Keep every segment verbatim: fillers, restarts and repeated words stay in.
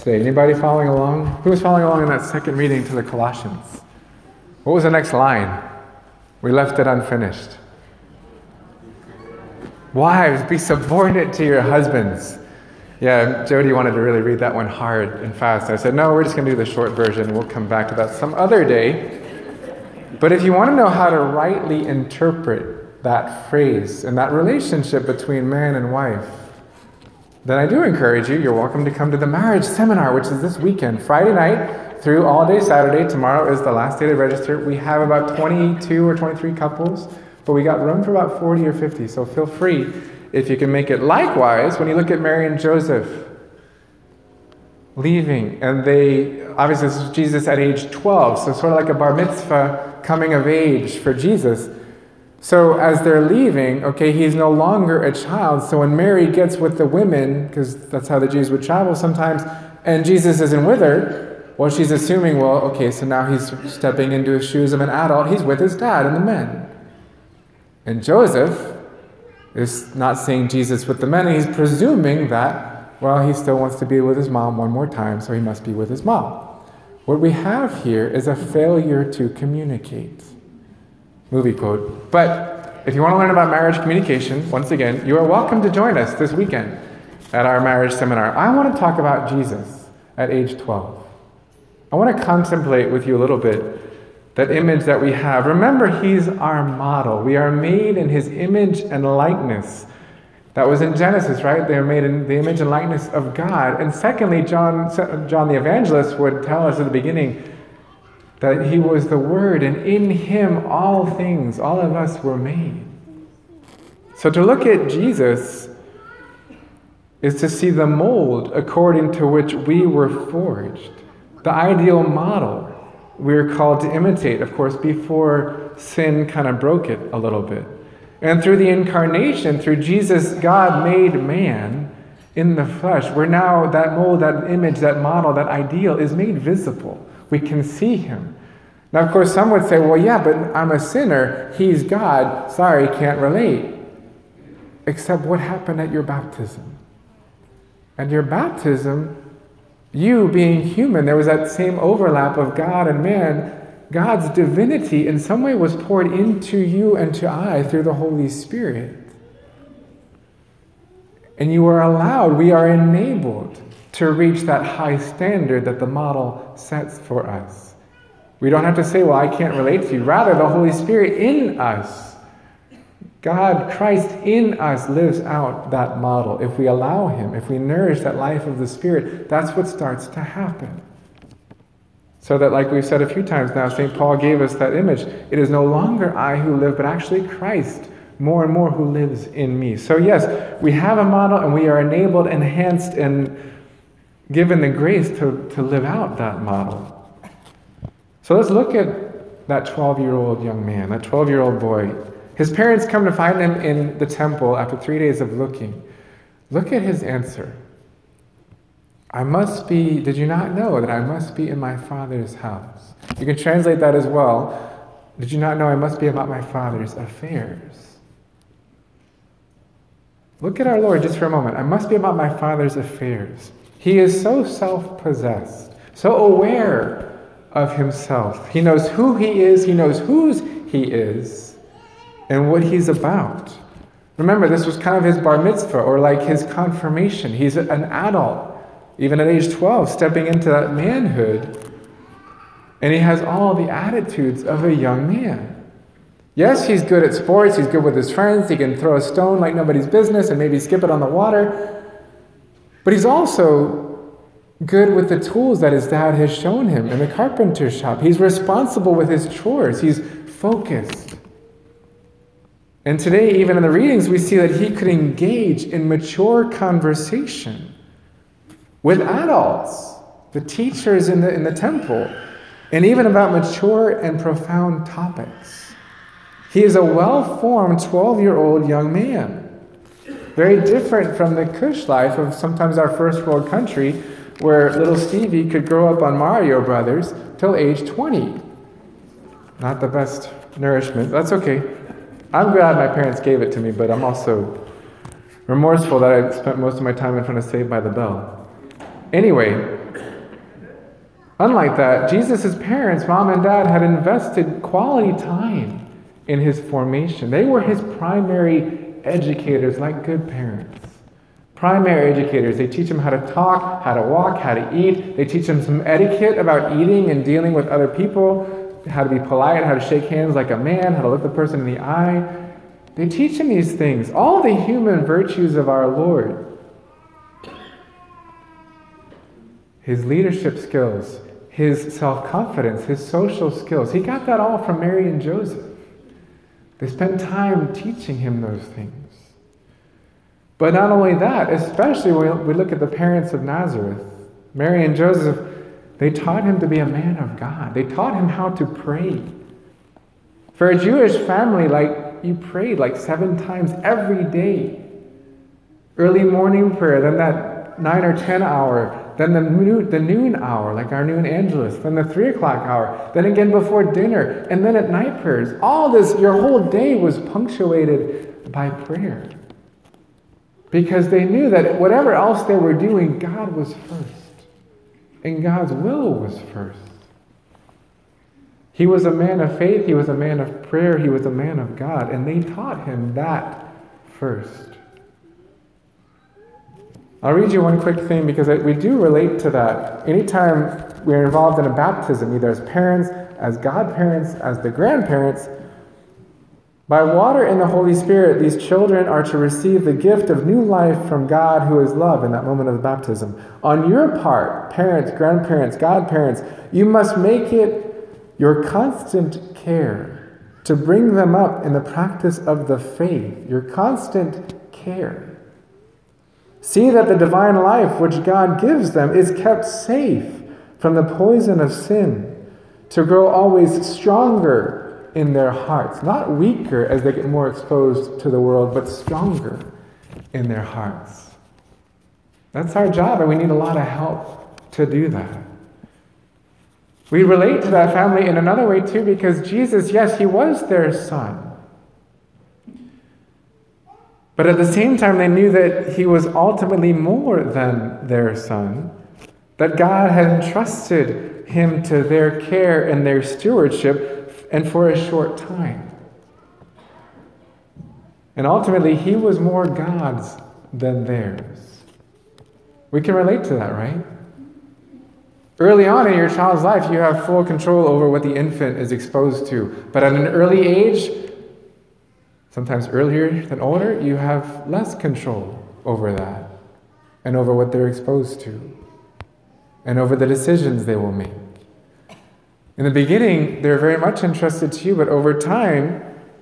today? Anybody following along? Who was following along in that second reading to the Colossians? What was the next line? We left it unfinished. Wives, be subordinate to your husbands. Yeah, Jody wanted to really read that one hard and fast. I said, no, we're just going to do the short version. We'll come back to that some other day. But if you want to know how to rightly interpret that phrase and that relationship between man and wife, then I do encourage you, you're welcome to come to the marriage seminar, which is this weekend, Friday night through all day Saturday. Tomorrow is the last day to register. We have about twenty-two or twenty-three couples, but we got room for about forty or fifty, so feel free if you can make it. Likewise, when you look at Mary and Joseph leaving, and they, obviously this is Jesus at age twelve, so sort of like a bar mitzvah coming of age for Jesus. So as they're leaving, okay, he's no longer a child. So when Mary gets with the women, because that's how the Jews would travel sometimes, and Jesus isn't with her, well, she's assuming, well, okay, so now he's stepping into the shoes of an adult. He's with his dad and the men. And Joseph is not seeing Jesus with the men, and he's presuming that, well, he still wants to be with his mom one more time, so he must be with his mom. What we have here is a failure to communicate. Movie quote. But if you want to learn about marriage communication, once again, you are welcome to join us this weekend at our marriage seminar. I want to talk about Jesus at age twelve. I want to contemplate with you a little bit that image that we have. Remember, he's our model. We are made in his image and likeness. That was in Genesis, right? They are made in the image and likeness of God. And secondly, John, John the Evangelist would tell us at the beginning that he was the Word, and in him all things, all of us were made. So to look at Jesus is to see the mold according to which we were forged, the ideal model we're called to imitate, of course, before sin kind of broke it a little bit. And through the incarnation, through Jesus, God made man in the flesh. We're now, that mold, that image, that model, that ideal is made visible. We can see him. Now, of course, some would say, well, yeah, but I'm a sinner. He's God. Sorry, can't relate. Except what happened at your baptism? At your baptism, you being human, there was that same overlap of God and man. God's divinity in some way was poured into you and to I through the Holy Spirit. And you are allowed, we are enabled to reach that high standard that the model sets for us. We don't have to say, well, I can't relate to you. Rather, the Holy Spirit in us, God, Christ in us, lives out that model. If we allow him, if we nourish that life of the Spirit, that's what starts to happen. So that, like we've said a few times now, Saint Paul gave us that image. It is no longer I who live, but actually Christ, more and more, who lives in me. So yes, we have a model, and we are enabled, enhanced, and given the grace to, to live out that model. So let's look at that twelve-year-old young man, that twelve-year-old boy. His parents come to find him in the temple after three days of looking. Look at his answer. I must be, did you not know that I must be in my Father's house? You can translate that as well. Did you not know I must be about my Father's affairs? Look at our Lord just for a moment. I must be about my Father's affairs. He is so self-possessed, so aware of himself. He knows who he is, he knows whose he is, and what he's about. Remember, this was kind of his bar mitzvah, or like his confirmation. He's an adult, even at age twelve, stepping into that manhood, and he has all the attitudes of a young man. Yes, he's good at sports, he's good with his friends, he can throw a stone like nobody's business and maybe skip it on the water, but he's also good with the tools that his dad has shown him in the carpenter shop. He's responsible with his chores. He's focused. And today, even in the readings, we see that he could engage in mature conversation with adults, the teachers in the, in the temple, and even about mature and profound topics. He is a well-formed twelve-year-old young man. Very different from the cush life of sometimes our first world country, where little Stevie could grow up on Mario Brothers till age twenty. Not the best nourishment. That's okay. I'm glad my parents gave it to me, but I'm also remorseful that I spent most of my time in front of Saved by the Bell. Anyway, Unlike that, Jesus' parents, mom and dad, had invested quality time in his formation. They were his primary educators, like good parents. Primary educators. They teach him how to talk, how to walk, how to eat. They teach him some etiquette about eating and dealing with other people, how to be polite, how to shake hands like a man, how to look the person in the eye. They teach him these things, all the human virtues of our Lord. His leadership skills, his self-confidence, his social skills. He got that all from Mary and Joseph. They spent time teaching him those things. But not only that, especially when we look at the parents of Nazareth, Mary and Joseph, they taught him to be a man of God. They taught him how to pray. For a Jewish family, like you prayed like seven times every day. Early morning prayer, then that nine or ten hour, then the noon, the noon hour, like our noon angelus, then the three o'clock hour, then again before dinner, and then at night prayers. All this, your whole day was punctuated by prayer. Because they knew that whatever else they were doing, God was first. And God's will was first. He was a man of faith, he was a man of prayer, he was a man of God, and they taught him that first. I'll read you one quick thing because we do relate to that. Anytime we're involved in a baptism, either as parents, as godparents, as the grandparents, by water and the Holy Spirit, these children are to receive the gift of new life from God, who is love, in that moment of baptism. On your part, parents, grandparents, godparents, you must make it your constant care to bring them up in the practice of the faith, your constant care. See that the divine life which God gives them is kept safe from the poison of sin, to grow always stronger in their hearts, not weaker as they get more exposed to the world, but stronger in their hearts. That's our job, and we need a lot of help to do that. We relate to that family in another way too, because Jesus, yes, he was their son. But at the same time, they knew that he was ultimately more than their son, that God had entrusted him to their care and their stewardship, and for a short time. And ultimately, he was more God's than theirs. We can relate to that, right? Early on in your child's life, you have full control over what the infant is exposed to. But at an early age, sometimes earlier than older, you have less control over that and over what they're exposed to and over the decisions they will make. In the beginning, they're very much entrusted to you, but over time,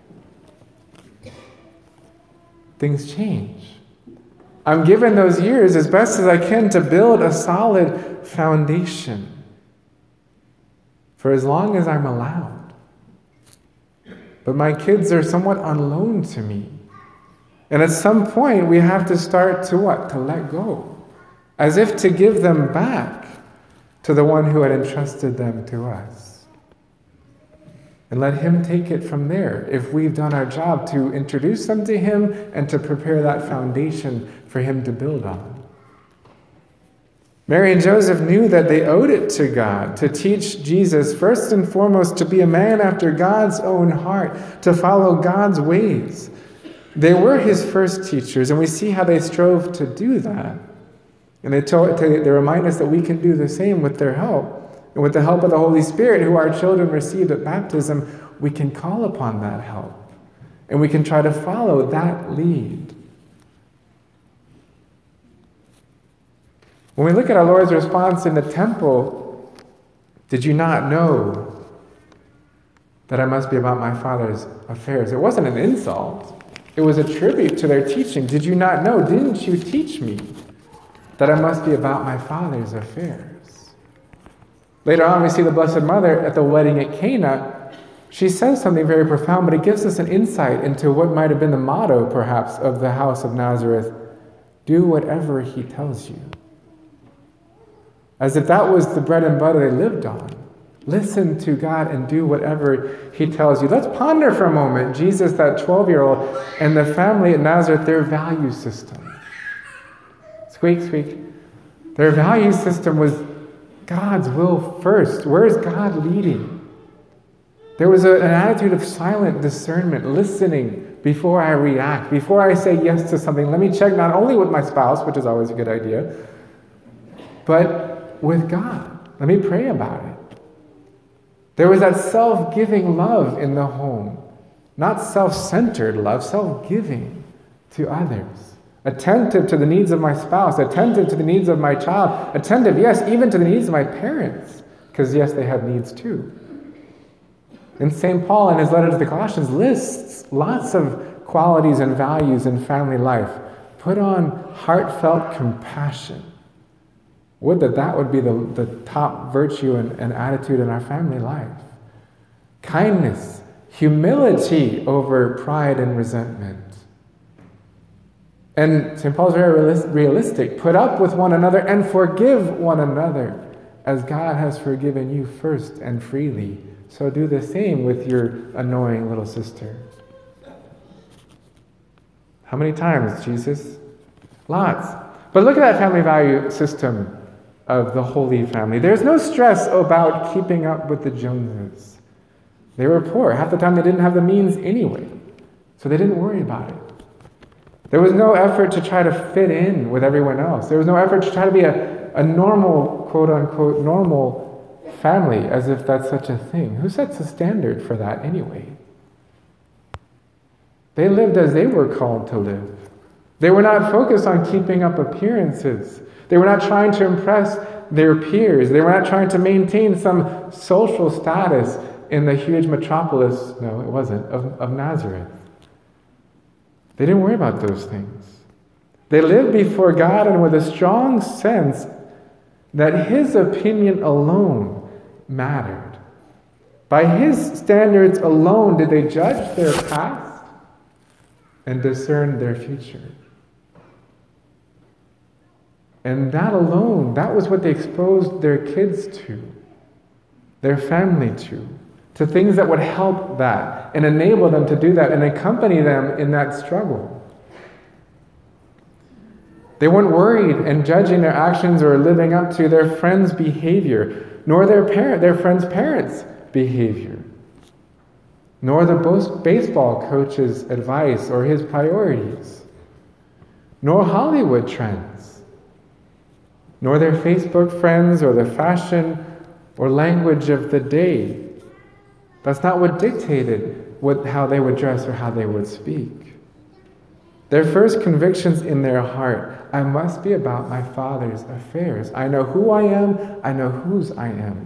things change. I'm given those years as best as I can to build a solid foundation for as long as I'm allowed. But my kids are somewhat on loan to me. And at some point, we have to start to what? To let go. As if to give them back to the one who had entrusted them to us. And let him take it from there if we've done our job to introduce them to him and to prepare that foundation for him to build on. Mary and Joseph knew that they owed it to God to teach Jesus first and foremost to be a man after God's own heart, to follow God's ways. They were his first teachers, and we see how they strove to do that. And they, told, they remind us that we can do the same with their help. And with the help of the Holy Spirit, who our children received at baptism, we can call upon that help. And we can try to follow that lead. When we look at our Lord's response in the temple, did you not know that I must be about my Father's affairs? It wasn't an insult. It was a tribute to their teaching. Did you not know? Didn't you teach me that I must be about my Father's affairs? Later on, we see the Blessed Mother at the wedding at Cana. She says something very profound, but it gives us an insight into what might have been the motto, perhaps, of the house of Nazareth. Do whatever he tells you. As if that was the bread and butter they lived on. Listen to God and do whatever he tells you. Let's ponder for a moment Jesus, that twelve-year-old, and the family at Nazareth, their value system. Squeak, squeak. Their value system was God's will first. Where is God leading? There was a, an attitude of silent discernment, listening before I react, before I say yes to something. Let me check not only with my spouse, which is always a good idea, but with God. Let me pray about it. There was that self-giving love in the home. Not self-centered love, self-giving to others. Attentive to the needs of my spouse, attentive to the needs of my child, attentive, yes, even to the needs of my parents, because yes, they have needs too. And Saint Paul, in his letter to the Colossians, lists lots of qualities and values in family life. Put on heartfelt compassion. Would that that would be the, the top virtue and, and attitude in our family life. Kindness, humility over pride and resentment. And Saint Paul's very realistic. Put up with one another and forgive one another as God has forgiven you first and freely. So do the same with your annoying little sister. How many times, Jesus? Lots. But look at that family value system of the Holy Family. There's no stress about keeping up with the Joneses. They were poor. Half the time they didn't have the means anyway. So they didn't worry about it. There was no effort to try to fit in with everyone else. There was no effort to try to be a, a normal, quote unquote, normal family, as if that's such a thing. Who sets the standard for that anyway? They lived as they were called to live. They were not focused on keeping up appearances. They were not trying to impress their peers. They were not trying to maintain some social status in the huge metropolis, no, it wasn't, of, of Nazareth. They didn't worry about those things. They lived before God and with a strong sense that His opinion alone mattered. By His standards alone did they judge their past and discern their future. And that alone, that was what they exposed their kids to, their family to, to things that would help that and enable them to do that and accompany them in that struggle. They weren't worried and judging their actions or living up to their friends' behavior, nor their parent, their friends' parents' behavior, nor the baseball coach's advice or his priorities, nor Hollywood trends, nor their Facebook friends or the fashion or language of the day. That's not what dictated what, how they would dress or how they would speak. Their first convictions in their heart, I must be about my Father's affairs. I know who I am, I know whose I am.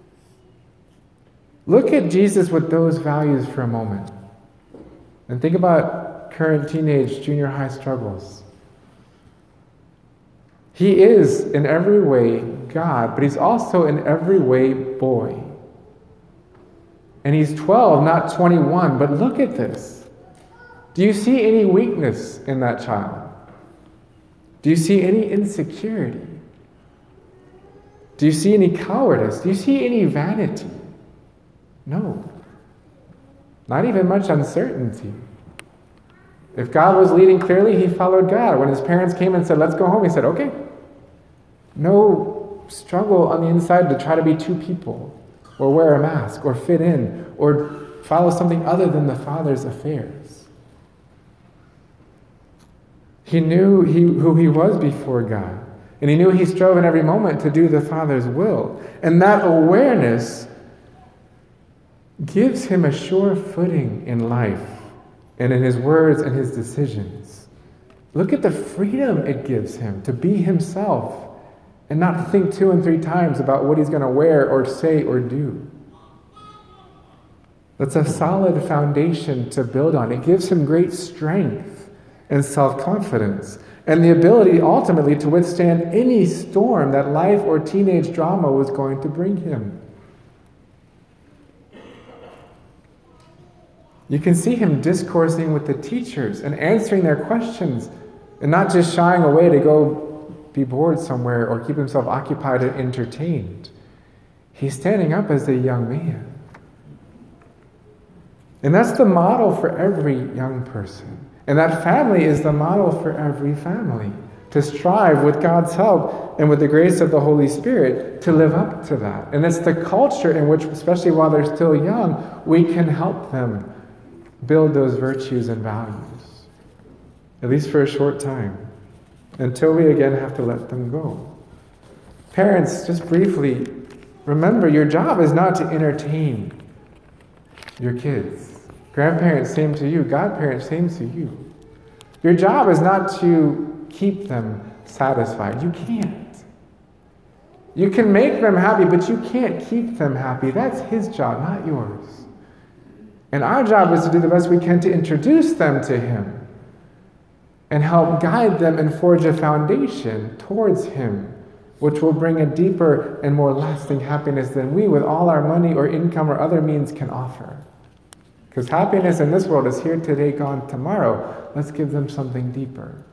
Look at Jesus with those values for a moment. And think about current teenage, junior high struggles. He is in every way God, but He's also in every way boy. And He's twelve, not twenty-one, but look at this. Do you see any weakness in that child? Do you see any insecurity? Do you see any cowardice? Do you see any vanity? No. Not even much uncertainty. If God was leading clearly, he followed God. When his parents came and said, let's go home, he said, okay. No struggle on the inside to try to be two people, or wear a mask, or fit in, or follow something other than the Father's affairs. He knew he, who he was before God, and he knew he strove in every moment to do the Father's will. And that awareness gives him a sure footing in life and in his words and his decisions. Look at the freedom it gives him to be himself and not to think two and three times about what he's going to wear or say or do. That's a solid foundation to build on. It gives him great strength and self-confidence and the ability ultimately to withstand any storm that life or teenage drama was going to bring him. You can see him discoursing with the teachers and answering their questions and not just shying away to go be bored somewhere or keep himself occupied and entertained. He's standing up as a young man. And that's the model for every young person. And that family is the model for every family. to strive with God's help and with the grace of the Holy Spirit to live up to that. And it's the culture in which, especially while they're still young, we can help them build those virtues and values, at least for a short time, until we again have to let them go. Parents, just briefly, remember your job is not to entertain your kids. Grandparents, same to you. Godparents, same to you. Your job is not to keep them satisfied. You can't. You can make them happy, but you can't keep them happy. That's his job, not yours. And our job is to do the best we can to introduce them to him and help guide them and forge a foundation towards him, which will bring a deeper and more lasting happiness than we, with all our money or income or other means, can offer. Because happiness in this world is here today, gone tomorrow. Let's give them something deeper.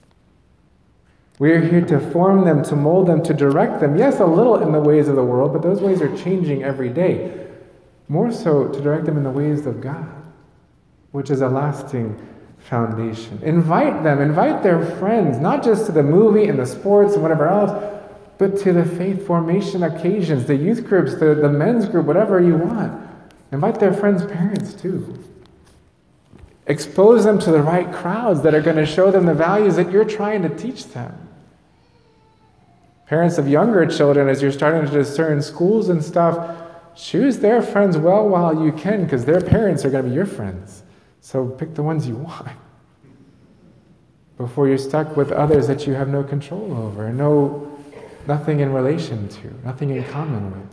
We are here to form them, to mold them, to direct them. Yes, a little in the ways of the world, but those ways are changing every day. More so to direct them in the ways of God, which is a lasting foundation. Invite them, invite their friends, not just to the movie and the sports and whatever else, but to the faith formation occasions, the youth groups, the, the men's group, whatever you want. Invite their friends' parents too. Expose them to the right crowds that are going to show them the values that you're trying to teach them. Parents of younger children, as you're starting to discern schools and stuff, choose their friends well while you can, because their parents are going to be your friends. So pick the ones you want before you're stuck with others that you have no control over, no, nothing in relation to, nothing in common with.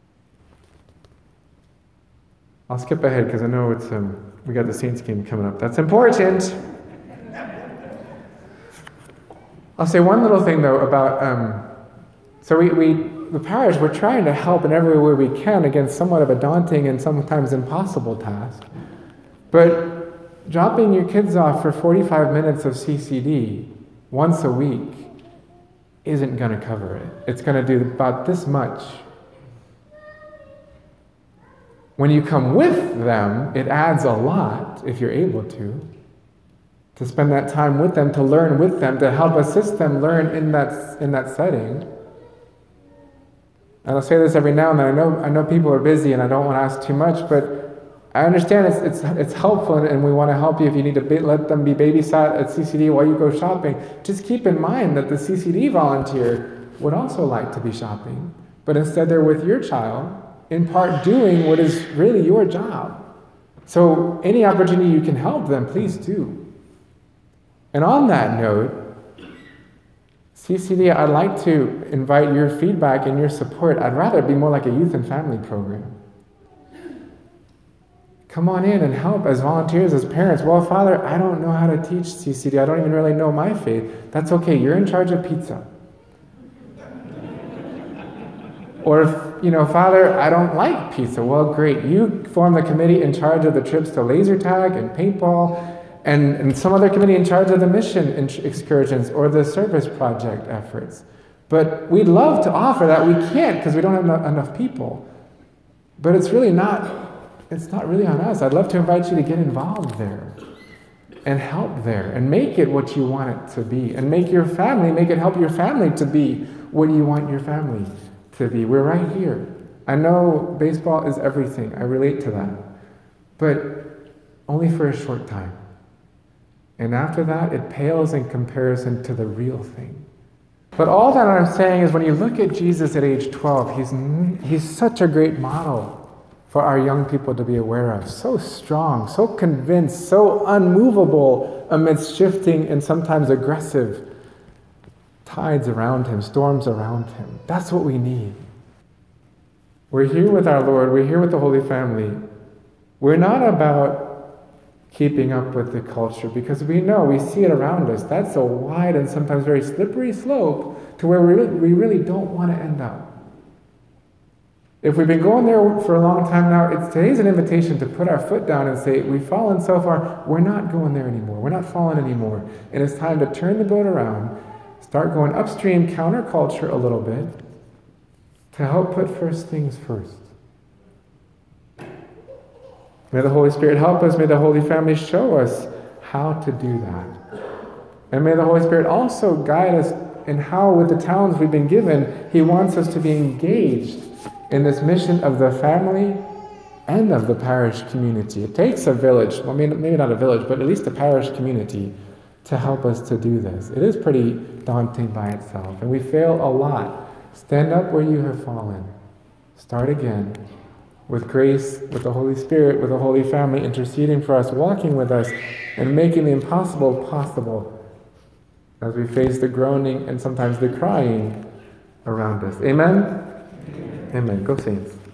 I'll skip ahead because I know it's um, we got the Saints game coming up. That's important. I'll say one little thing though about um, so we, we the parish, we're trying to help in every way we can against somewhat of a daunting and sometimes impossible task. But dropping your kids off for forty-five minutes of C C D once a week isn't going to cover it. It's going to do about this much. When you come with them, it adds a lot, if you're able to, to spend that time with them, to learn with them, to help assist them learn in that, in that setting. And I'll say this every now and then. I know, I know people are busy and I don't want to ask too much, but I understand it's, it's, it's helpful and we want to help you if you need to be, let them be babysat at C C D while you go shopping. Just keep in mind that the C C D volunteer would also like to be shopping, but instead they're with your child, in part doing what is really your job. So any opportunity you can help them, please do. And on that note, C C D, I'd like to invite your feedback and your support. I'd rather it be more like a youth and family program. Come on in and help as volunteers, as parents. Well, Father, I don't know how to teach C C D. I don't even really know my faith. That's okay. You're in charge of pizza. Or if, you know, Father, I don't like pizza. Well, great. You form the committee in charge of the trips to laser tag and paintball, and, and some other committee in charge of the mission excursions or the service project efforts. But we'd love to offer that. We can't because we don't have enough, enough people. But it's really not, it's not really on us. I'd love to invite you to get involved there and help there and make it what you want it to be. And make your family, make it help your family to be what you want your family to be. We're right here. I know baseball is everything. I relate to that. But only for a short time. And after that, it pales in comparison to the real thing. But all that I'm saying is when you look at Jesus at age twelve, he's, he's such a great model for our young people to be aware of. So strong, so convinced, so unmovable amidst shifting and sometimes aggressive tides around him, storms around him. That's what we need. We're here with our Lord. We're here with the Holy Family. We're not about keeping up with the culture because we know, we see it around us. That's a wide and sometimes very slippery slope to where we really, we really don't want to end up. If we've been going there for a long time now, it's, today's an invitation to put our foot down and say, we've fallen so far, we're not going there anymore. We're not falling anymore. And it's time to turn the boat around, start going upstream, counterculture a little bit, to help put first things first. May the Holy Spirit help us. May the Holy Family show us how to do that. And may the Holy Spirit also guide us in how, with the talents we've been given, He wants us to be engaged in this mission of the family and of the parish community. It takes a village, well, maybe not a village, but at least a parish community to help us to do this. It is pretty daunting by itself, and we fail a lot. Stand up where you have fallen. Start again with grace, with the Holy Spirit, with the Holy Family interceding for us, walking with us, and making the impossible possible as we face the groaning and sometimes the crying around us. Amen? Amen. Amen. Go Saints.